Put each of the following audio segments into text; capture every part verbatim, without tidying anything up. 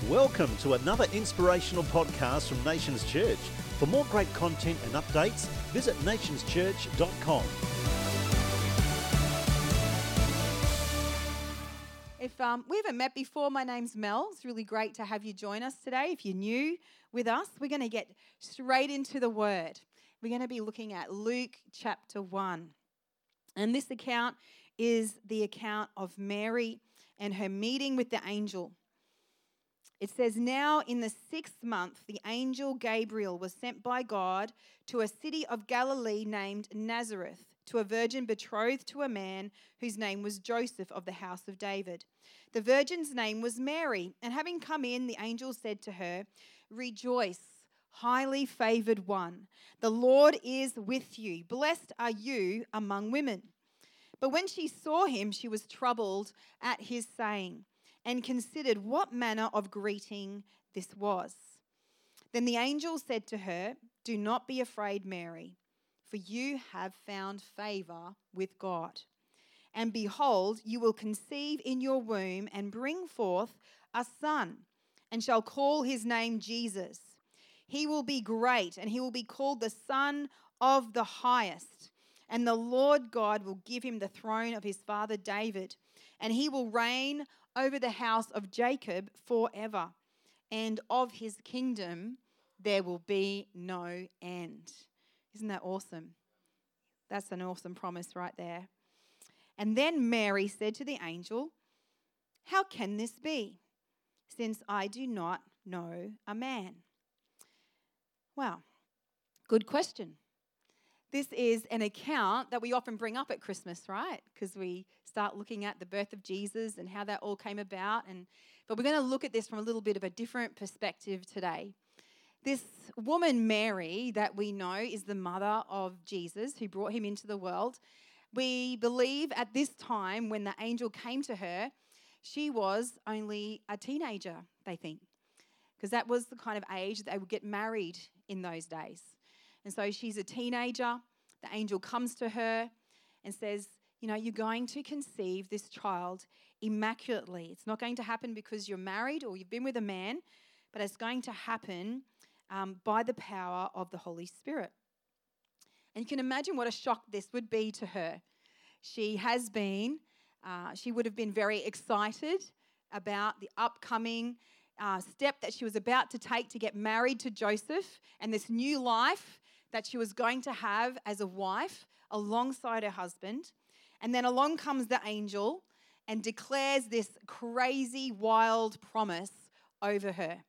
Welcome to another inspirational podcast from Nations Church. For more great content and updates, visit nations church dot com. If um, we haven't met before, my name's Mel. It's really great to have you join us today. If you're new with us, we're going to get straight into the Word. We're going to be looking at Luke chapter one. And this account is the account of Mary and her meeting with the angel. It says, now in the sixth month, the angel Gabriel was sent by God to a city of Galilee named Nazareth, to a virgin betrothed to a man whose name was Joseph of the house of David. The virgin's name was Mary, and having come in, the angel said to her, rejoice, highly favored one. The Lord is with you. Blessed are you among women. But when she saw him, she was troubled at his saying, and considered what manner of greeting this was. Then the angel said to her, do not be afraid, Mary, for you have found favor with God. And behold, you will conceive in your womb and bring forth a son, and shall call his name Jesus. He will be great, and he will be called the Son of the Highest. And the Lord God will give him the throne of his father David, and he will reign over the house of Jacob forever, and of his kingdom there will be no end. Isn't that awesome? That's an awesome promise right there. And then Mary said to the angel, how can this be, since I do not know a man? Well, good question. This is an account that we often bring up at Christmas, right? Because we start looking at the birth of Jesus and how that all came about. And but we're going to look at this from a little bit of a different perspective today. This woman, Mary, that we know is the mother of Jesus, who brought him into the world. We believe at this time when the angel came to her, she was only a teenager, they think. Because that was the kind of age that they would get married in those days. And so she's a teenager. The angel comes to her and says, you know, you're going to conceive this child immaculately. It's not going to happen because you're married or you've been with a man, but it's going to happen um, by the power of the Holy Spirit. And you can imagine what a shock this would be to her. She has been, uh, she would have been very excited about the upcoming uh, step that she was about to take to get married to Joseph and this new life that she was going to have as a wife alongside her husband. And then along comes the angel and declares this crazy, wild promise over her.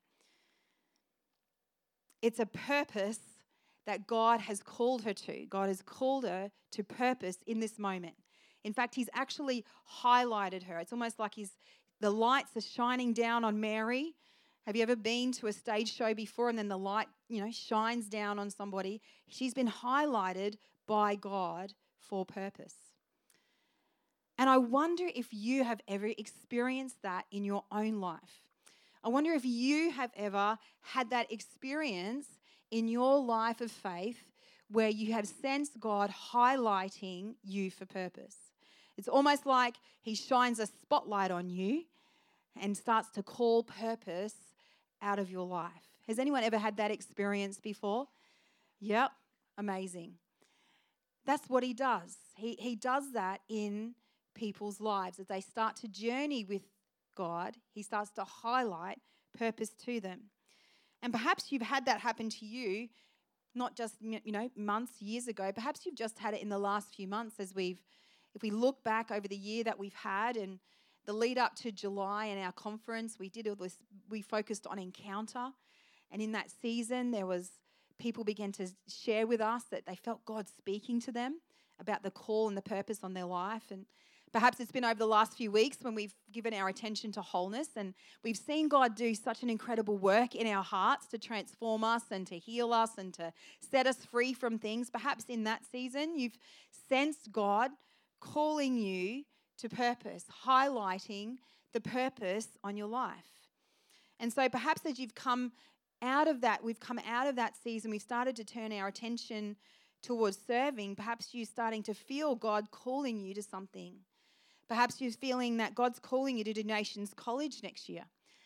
It's a purpose that God has called her to. God has called her to purpose in this moment. In fact, he's actually highlighted her. It's almost like he's, the lights are shining down on Mary. Have you ever been to a stage show before and then the light, you know, shines down on somebody? She's been highlighted by God for purpose. And I wonder if you have ever experienced that in your own life. I wonder if you have ever had that experience in your life of faith where you have sensed God highlighting you for purpose. It's almost like he shines a spotlight on you and starts to call purpose out of your life. Has anyone ever had that experience before? Yep, amazing. That's what he does. He, he does that in people's lives. As they start to journey with God, he starts to highlight purpose to them. And perhaps you've had that happen to you, not just, you know, months, years ago. Perhaps you've just had it in the last few months as we've, if we look back over the year that we've had and the lead up to July and our conference, we did all this, we focused on encounter. And in that season, there was, people began to share with us that they felt God speaking to them about the call and the purpose on their life. And perhaps it's been over the last few weeks when we've given our attention to wholeness and we've seen God do such an incredible work in our hearts to transform us and to heal us and to set us free from things. Perhaps in that season, you've sensed God calling you to purpose, highlighting the purpose on your life. And so perhaps as you've come out of that, we've come out of that season, we've started to turn our attention towards serving. Perhaps you're starting to feel God calling you to something. Perhaps you're feeling that God's calling you to do Nations College next year.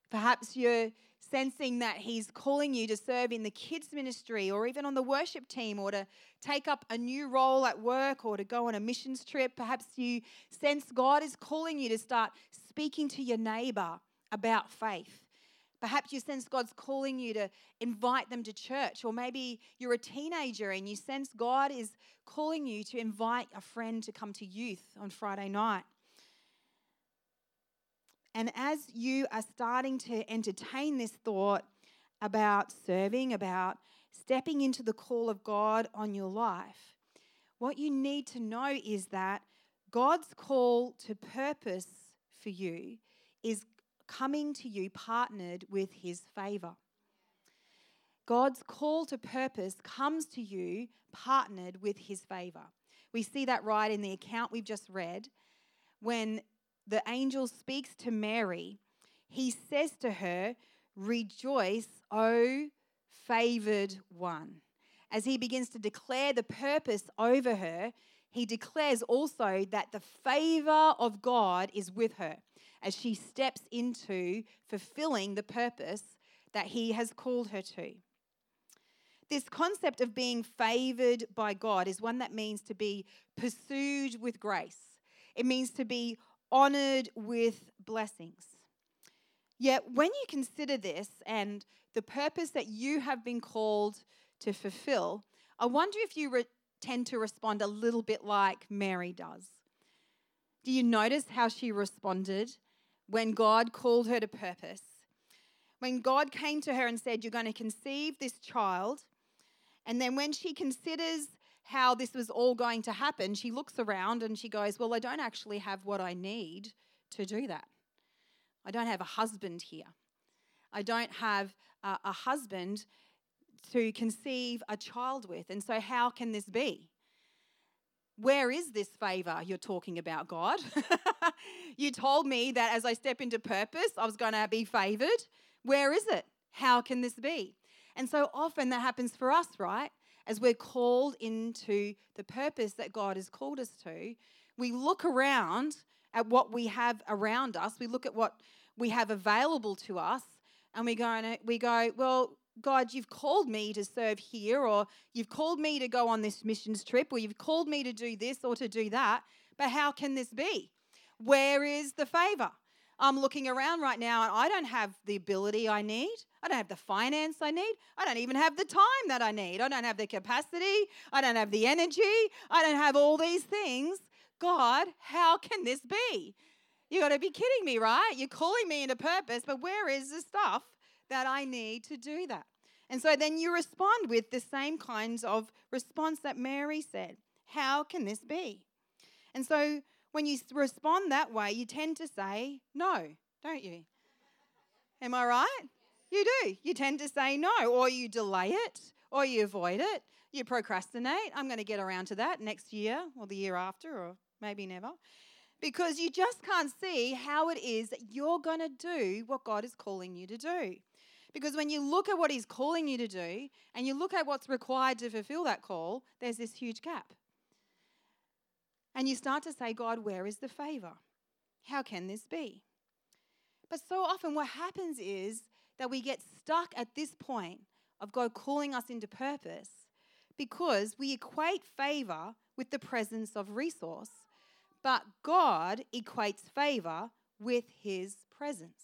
Perhaps you're sensing that he's calling you to serve in the kids ministry or even on the worship team or to take up a new role at work or to go on a missions trip. Perhaps you sense God is calling you to start speaking to your neighbor about faith. Perhaps you sense God's calling you to invite them to church, or maybe you're a teenager and you sense God is calling you to invite a friend to come to youth on Friday night. And as you are starting to entertain this thought about serving, about stepping into the call of God on your life, what you need to know is that God's call to purpose for you is coming to you partnered with his favor. God's call to purpose comes to you partnered with his favor. We see that right in the account we've just read. When the angel speaks to Mary, he says to her, "Rejoice, O favored one." As he begins to declare the purpose over her, he declares also that the favor of God is with her as she steps into fulfilling the purpose that he has called her to. This concept of being favored by God is one that means to be pursued with grace. It means to be honored with blessings. Yet when you consider this and the purpose that you have been called to fulfill, I wonder if you re- tend to respond a little bit like Mary does. Do you notice how she responded when God called her to purpose? When God came to her and said, "You're going to conceive this child," and then when she considers how this was all going to happen, she looks around and she goes, "Well, I don't actually have what I need to do that. I don't have a husband here. I don't have a, a husband to conceive a child with. And so how can this be? Where is this favor you're talking about, God? You told me that as I step into purpose, I was going to be favored. Where is it? How can this be?" And so often that happens for us, right? As we're called into the purpose that God has called us to, we look around at what we have around us. We look at what we have available to us, and we go, and we go, "Well, God, you've called me to serve here, or you've called me to go on this missions trip, or you've called me to do this or to do that, but how can this be? Where is the favor? I'm looking around right now and I don't have the ability I need. I don't have the finance I need. I don't even have the time that I need. I don't have the capacity. I don't have the energy. I don't have all these things. God, how can this be? You got to be kidding me, right? You're calling me into purpose, but where is the stuff that I need to do that?" And so then you respond with the same kinds of response that Mary said. How can this be? And so when you respond that way, you tend to say no, don't you? Am I right? You do. You tend to say no, or you delay it, or you avoid it. You procrastinate. I'm going to get around to that next year or the year after, or maybe never. Because you just can't see how it is that you're going to do what God is calling you to do. Because when you look at what he's calling you to do and you look at what's required to fulfill that call, there's this huge gap. And you start to say, "God, where is the favor? How can this be?" But so often what happens is that we get stuck at this point of God calling us into purpose because we equate favor with the presence of resource, but God equates favor with his presence.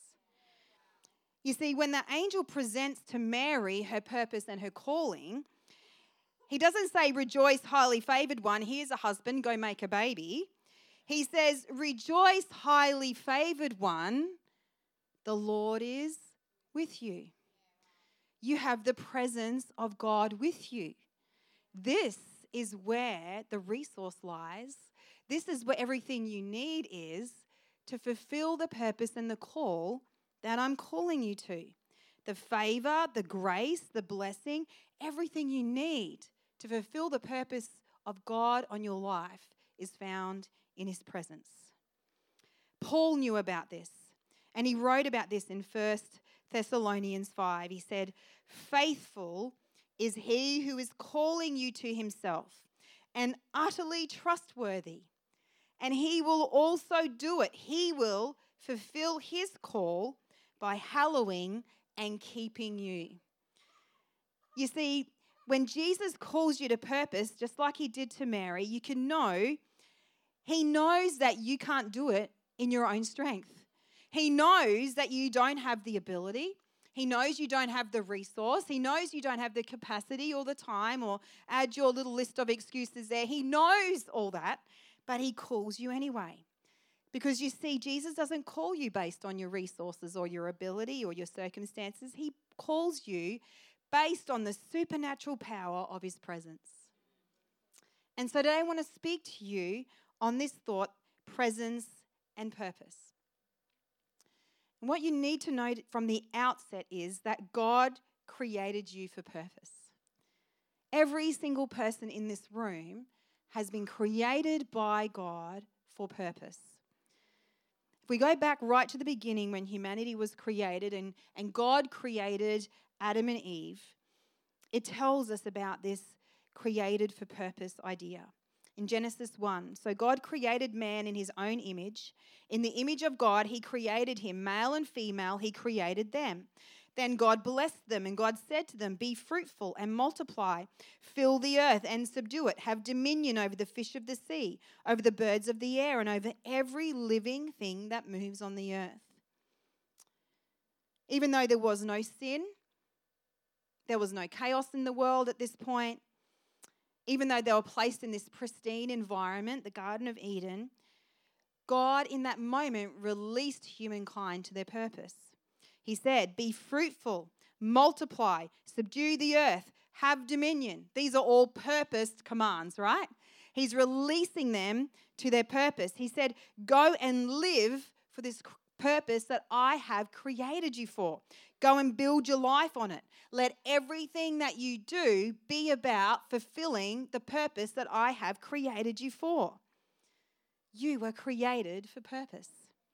You see, when the angel presents to Mary her purpose and her calling, he doesn't say, "Rejoice, highly favored one, here's a husband, go make a baby." He says, "Rejoice, highly favored one, the Lord is with you." You have the presence of God with you. This is where the resource lies. This is where everything you need is to fulfill the purpose and the call that I'm calling you to. The favor, the grace, the blessing, everything you need to fulfill the purpose of God on your life is found in his presence. Paul knew about this, and he wrote about this in First Thessalonians five. He said, "Faithful is he who is calling you to himself, and utterly trustworthy. And he will also do it. He will fulfill his call by hallowing and keeping you. You see, when Jesus calls you to purpose, just like he did to Mary, you can know he knows that you can't do it in your own strength. He knows that you don't have the ability. He knows you don't have the resource. He knows you don't have the capacity or the time, or add your little list of excuses there. He knows all that, but he calls you anyway. Because you see, Jesus doesn't call you based on your resources or your ability or your circumstances. He calls you based on the supernatural power of his presence. And so today I want to speak to you on this thought, presence and purpose. And what you need to know from the outset is that God created you for purpose. Every single person in this room has been created by God for purpose. If we go back right to the beginning when humanity was created and, and God created Adam and Eve, it tells us about this created for purpose idea. In Genesis one, so God created man in his own image. In the image of God, he created him, male and female, he created them. Then God blessed them, and God said to them, be fruitful and multiply, fill the earth and subdue it, have dominion over the fish of the sea, over the birds of the air, and over every living thing that moves on the earth. Even though there was no sin, there was no chaos in the world at this point, even though they were placed in this pristine environment, the Garden of Eden, God in that moment released humankind to their purpose. He said, be fruitful, multiply, subdue the earth, have dominion. These are all purposed commands, right? He's releasing them to their purpose. He said, go and live for this purpose that I have created you for. Go and build your life on it. Let everything that you do be about fulfilling the purpose that I have created you for. You were created for purpose.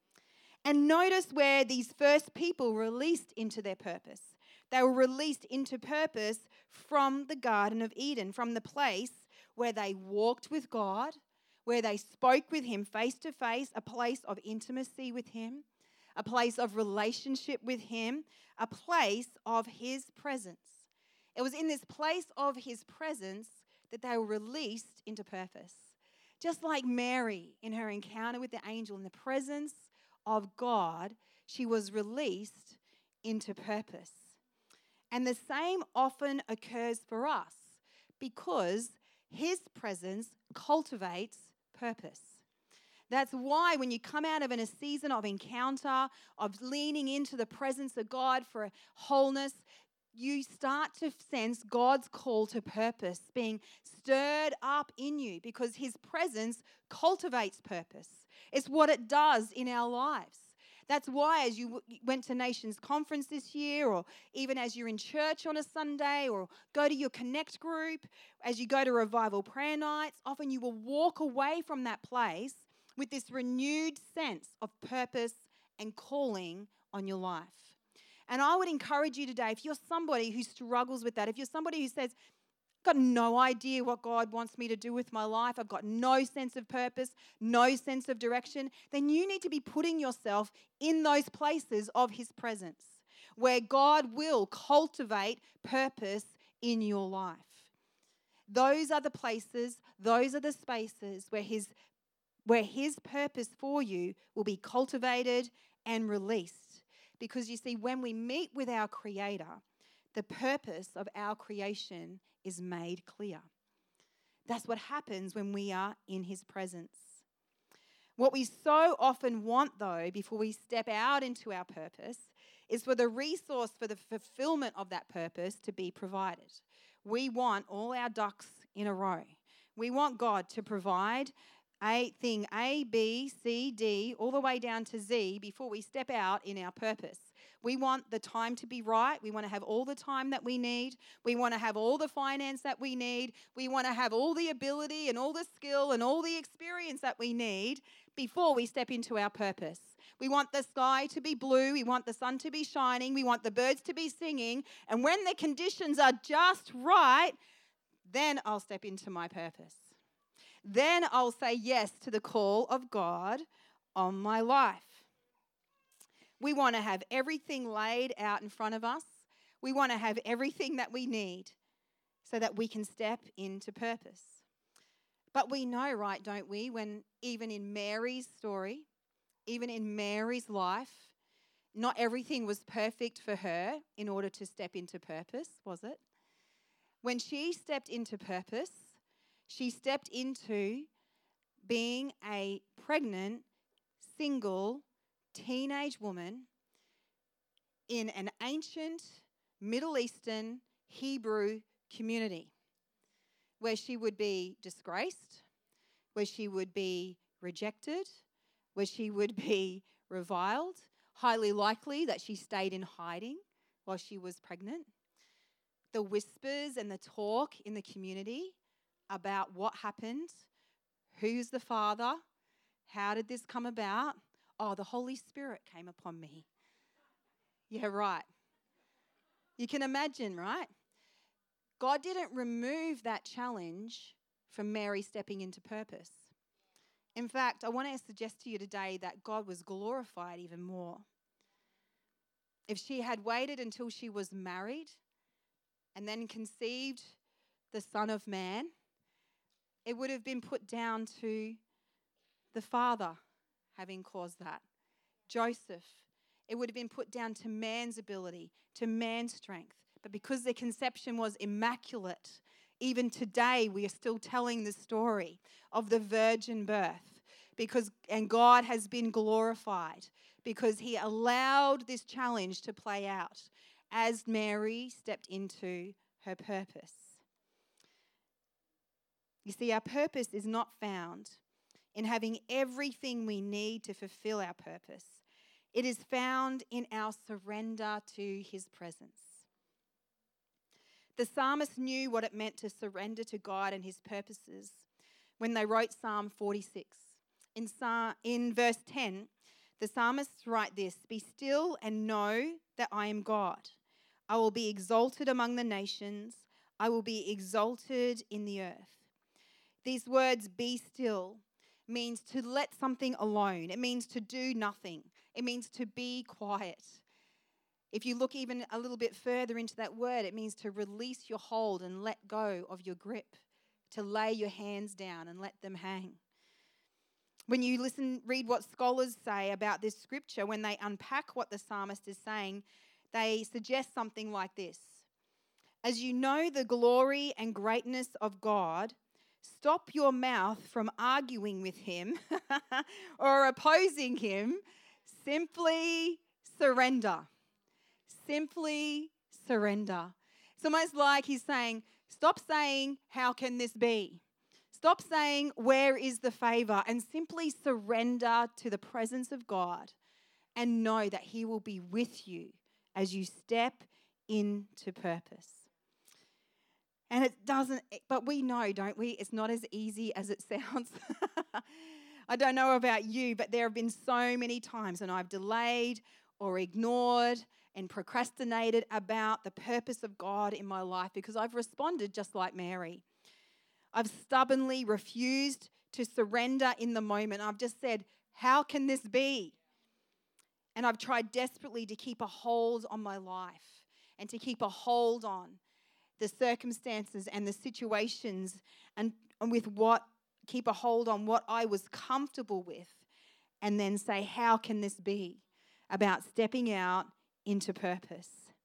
And notice where these first people were released into their purpose. They were released into purpose from the Garden of Eden, from the place where they walked with God, where they spoke with him face to face, a place of intimacy with him, a place of relationship with him, a place of his presence. It was in this place of his presence that they were released into purpose. Just like Mary in her encounter with the angel in the presence of God, she was released into purpose. And the same often occurs for us because his presence cultivates purpose. That's why when you come out of in a season of encounter, of leaning into the presence of God for wholeness, you start to sense God's call to purpose being stirred up in you because his presence cultivates purpose. It's what it does in our lives. That's why as you w- went to Nations Conference this year, or even as you're in church on a Sunday, or go to your Connect group, as you go to Revival Prayer Nights, often you will walk away from that place with this renewed sense of purpose and calling on your life. And I would encourage you today, if you're somebody who struggles with that, if you're somebody who says, I've got no idea what God wants me to do with my life, I've got no sense of purpose, no sense of direction, then you need to be putting yourself in those places of his presence where God will cultivate purpose in your life. Those are the places, those are the spaces where his where his purpose for you will be cultivated and released. Because you see, when we meet with our Creator, the purpose of our creation is made clear. That's what happens when we are in his presence. What we so often want, though, before we step out into our purpose, is for the resource for the fulfillment of that purpose to be provided. We want all our ducks in a row. We want God to provide a thing A, B, C, D, all the way down to Z before we step out in our purpose. We want the time to be right. We want to have all the time that we need. We want to have all the finance that we need. We want to have all the ability and all the skill and all the experience that we need before we step into our purpose. We want the sky to be blue. We want the sun to be shining. We want the birds to be singing. And when the conditions are just right, then I'll step into my purpose. Then I'll say yes to the call of God on my life. We want to have everything laid out in front of us. We want to have everything that we need so that we can step into purpose. But we know, right, don't we, when even in Mary's story, even in Mary's life, not everything was perfect for her in order to step into purpose, was it? When she stepped into purpose, she stepped into being a pregnant, single, teenage woman in an ancient Middle Eastern Hebrew community where she would be disgraced, where she would be rejected, where she would be reviled, highly likely that she stayed in hiding while she was pregnant. The whispers and the talk in the community about what happened, who's the father, how did this come about? Oh, the Holy Spirit came upon me. Yeah, right. You can imagine, right? God didn't remove that challenge from Mary stepping into purpose. In fact, I want to suggest to you today that God was glorified even more. If she had waited until she was married and then conceived the Son of Man, it would have been put down to the father having caused that. Joseph. It would have been put down to man's ability, to man's strength. But because the conception was immaculate, even today we are still telling the story of the virgin birth. Because and God has been glorified because he allowed this challenge to play out as Mary stepped into her purpose. You see, our purpose is not found in having everything we need to fulfill our purpose. It is found in our surrender to his presence. The psalmist knew what it meant to surrender to God and his purposes when they wrote Psalm forty-six. In, Psalm, in verse ten, the psalmists write this, "Be still and know that I am God. I will be exalted among the nations. I will be exalted in the earth." These words, "be still," means to let something alone. It means to do nothing. It means to be quiet. If you look even a little bit further into that word, it means to release your hold and let go of your grip, to lay your hands down and let them hang. When you listen, read what scholars say about this scripture, when they unpack what the psalmist is saying, they suggest something like this. As you know the glory and greatness of God, stop your mouth from arguing with him or opposing him. Simply surrender. Simply surrender. It's almost like he's saying, stop saying, how can this be? Stop saying, where is the favor? And simply surrender to the presence of God and know that he will be with you as you step into purpose. And it doesn't, but we know, don't we? It's not as easy as it sounds. I don't know about you, but there have been so many times when I've delayed or ignored and procrastinated about the purpose of God in my life because I've responded just like Mary. I've stubbornly refused to surrender in the moment. I've just said, how can this be? And I've tried desperately to keep a hold on my life and to keep a hold on the circumstances and the situations and, and with what, keep a hold on what I was comfortable with and then say, how can this be about stepping out into purpose?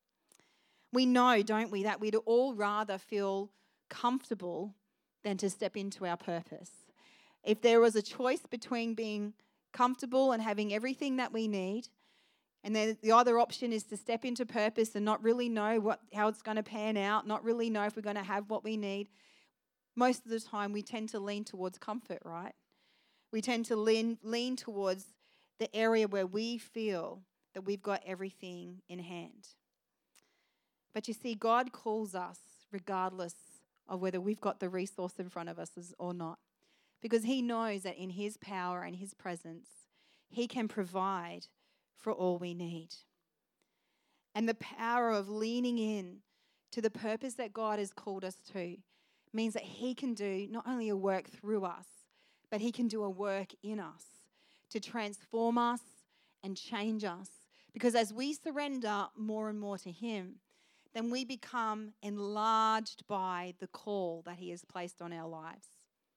We know, don't we, that we'd all rather feel comfortable than to step into our purpose. If there was a choice between being comfortable and having everything that we need, and then the other option is to step into purpose and not really know what how it's going to pan out, not really know if we're going to have what we need, most of the time we tend to lean towards comfort, right? We tend to lean, lean towards the area where we feel that we've got everything in hand. But you see, God calls us regardless of whether we've got the resource in front of us or not. Because he knows that in his power and his presence, he can provide for all we need. And the power of leaning in to the purpose that God has called us to means that he can do not only a work through us, but he can do a work in us to transform us and change us, Because as we surrender more and more to him, then we become enlarged by the call that he has placed on our lives.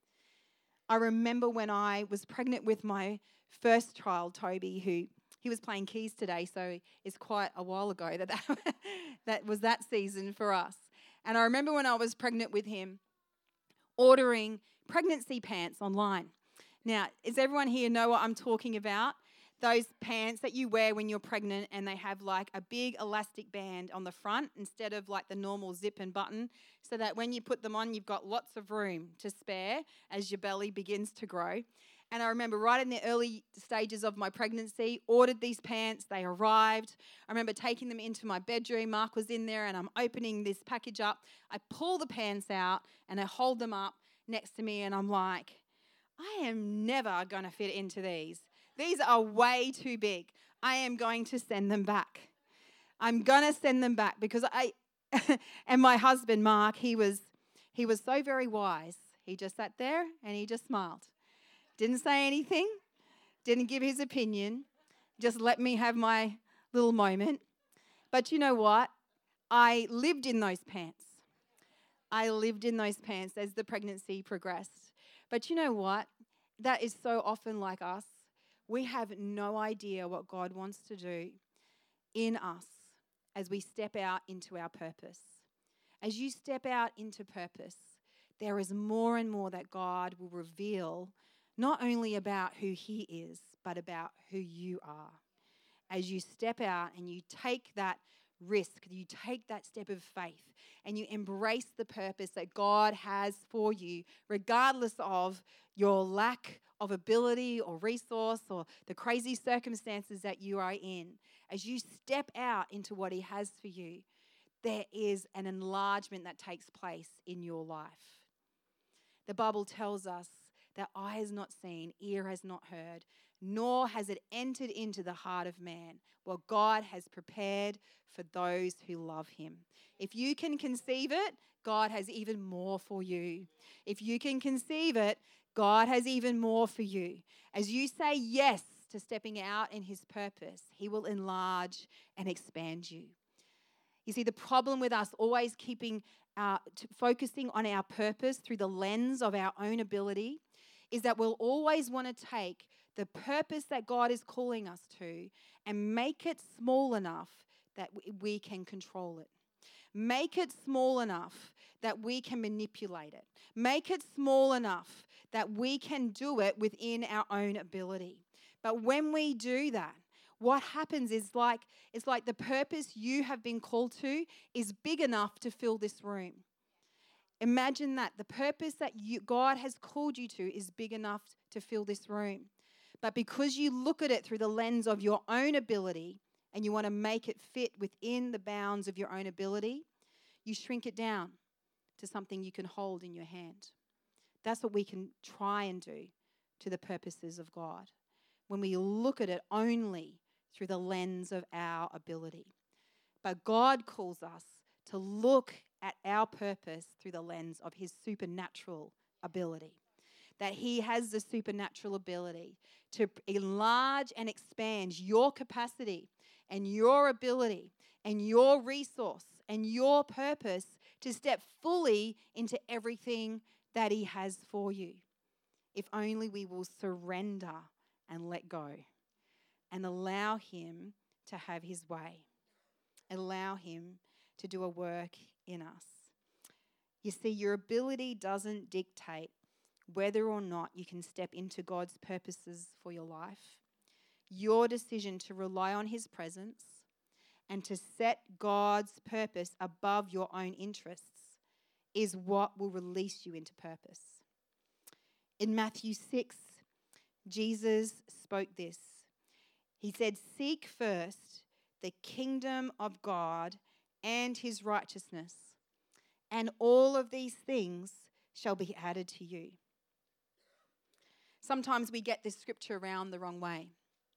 I remember when I was pregnant with my first child, Toby, who he was playing keys today, so it's quite a while ago that that, that was that season for us. And I remember when I was pregnant with him, ordering pregnancy pants online. Now, does everyone here know what I'm talking about? Those pants that you wear when you're pregnant and they have like a big elastic band on the front instead of like the normal zip and button, so that when you put them on, you've got lots of room to spare as your belly begins to grow. And I remember right in the early stages of my pregnancy, ordered these pants. They arrived. I remember taking them into my bedroom. Mark was in there and I'm opening this package up. I pull the pants out and I hold them up next to me and I'm like, I am never going to fit into these. These are way too big. I am going to send them back. I'm going to send them back because I, and my husband, Mark, he was, he was so very wise. He just sat there and he just smiled. Didn't say anything, didn't give his opinion, just let me have my little moment. But you know what? I lived in those pants. I lived in those pants as the pregnancy progressed. But you know what? That is so often like us. We have no idea what God wants to do in us as we step out into our purpose. As you step out into purpose, there is more and more that God will reveal, not only about who he is, but about who you are. As you step out and you take that risk, you take that step of faith, and you embrace the purpose that God has for you, regardless of your lack of ability or resource or the crazy circumstances that you are in. As you step out into what he has for you, there is an enlargement that takes place in your life. The Bible tells us that eye has not seen, ear has not heard, nor has it entered into the heart of man what God has prepared for those who love him. If you can conceive it, God has even more for you. If you can conceive it, God has even more for you. As you say yes to stepping out in his purpose, he will enlarge and expand you. You see, the problem with us always keeping our, t- focusing on our purpose through the lens of our own ability is that we'll always want to take the purpose that God is calling us to and make it small enough that we can control it. Make it small enough that we can manipulate it. Make it small enough that we can do it within our own ability. But when we do that, what happens is like it's like the purpose you have been called to is big enough to fill this room. Imagine that. The purpose that you, God has called you to is big enough to fill this room. But because you look at it through the lens of your own ability and you want to make it fit within the bounds of your own ability, you shrink it down to something you can hold in your hand. That's what we can try and do to the purposes of God when we look at it only through the lens of our ability. But God calls us to look at our purpose through the lens of his supernatural ability. That he has the supernatural ability to enlarge and expand your capacity and your ability and your resource and your purpose to step fully into everything that he has for you. If only we will surrender and let go and allow him to have his way. Allow him to do a work in us. You see, your ability doesn't dictate whether or not you can step into God's purposes for your life. Your decision to rely on his presence and to set God's purpose above your own interests is what will release you into purpose. In Matthew six, Jesus spoke this. He said, "Seek first the kingdom of God and his righteousness, and all of these things shall be added to you." Sometimes we get this scripture around the wrong way.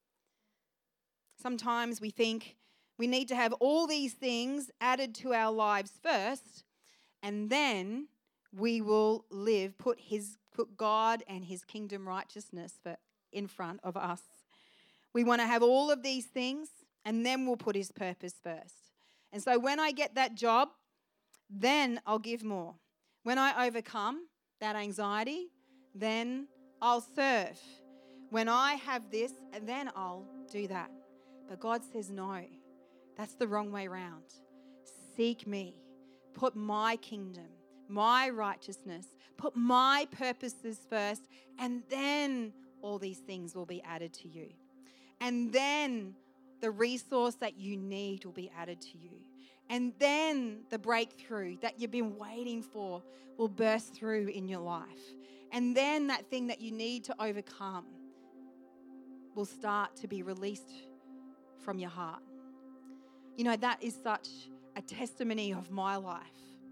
Sometimes we think we need to have all these things added to our lives first, and then we will live, put his put God and his kingdom righteousness for, in front of us. We want to have all of these things, and then we'll put his purpose first. And so when I get that job, then I'll give more. When I overcome that anxiety, then I'll serve. When I have this, then I'll do that. But God says, no, that's the wrong way round. Seek me. Put my kingdom, my righteousness, put my purposes first, and then all these things will be added to you. And then the resource that you need will be added to you. And then the breakthrough that you've been waiting for will burst through in your life. And then that thing that you need to overcome will start to be released from your heart. You know, that is such a testimony of my life.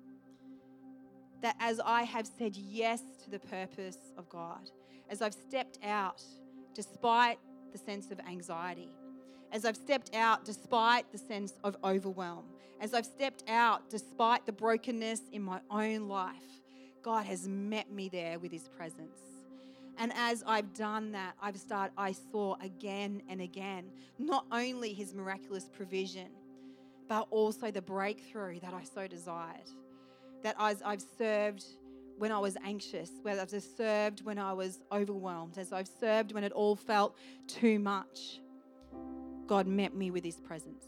That as I have said yes to the purpose of God, as I've stepped out despite the sense of anxiety, as I've stepped out despite the sense of overwhelm, as I've stepped out despite the brokenness in my own life, God has met me there with his presence. And as I've done that, I've started, I saw again and again, not only his miraculous provision, but also the breakthrough that I so desired. That as I've served when I was anxious, whether I've served when I was overwhelmed, as I've served when it all felt too much, God met me with his presence.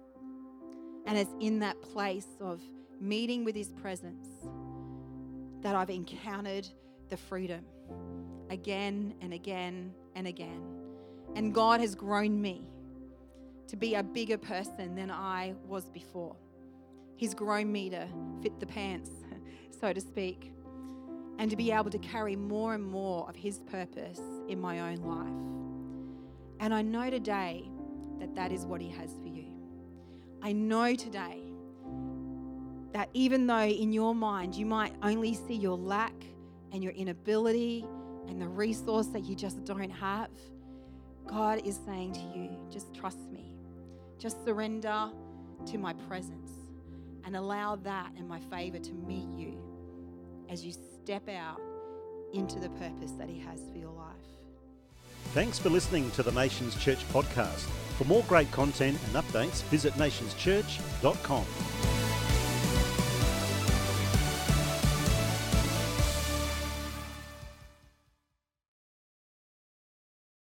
And it's in that place of meeting with his presence that I've encountered the freedom again and again and again. And God has grown me to be a bigger person than I was before. He's grown me to fit the pants, so to speak, and to be able to carry more and more of his purpose in my own life. And I know today that that is what he has for you. I know today that even though in your mind you might only see your lack and your inability and the resource that you just don't have, God is saying to you, just trust me. Just surrender to my presence and allow that and my favor to meet you as you step out into the purpose that he has for your life. Thanks for listening to the Nations Church podcast. For more great content and updates, visit nations church dot com.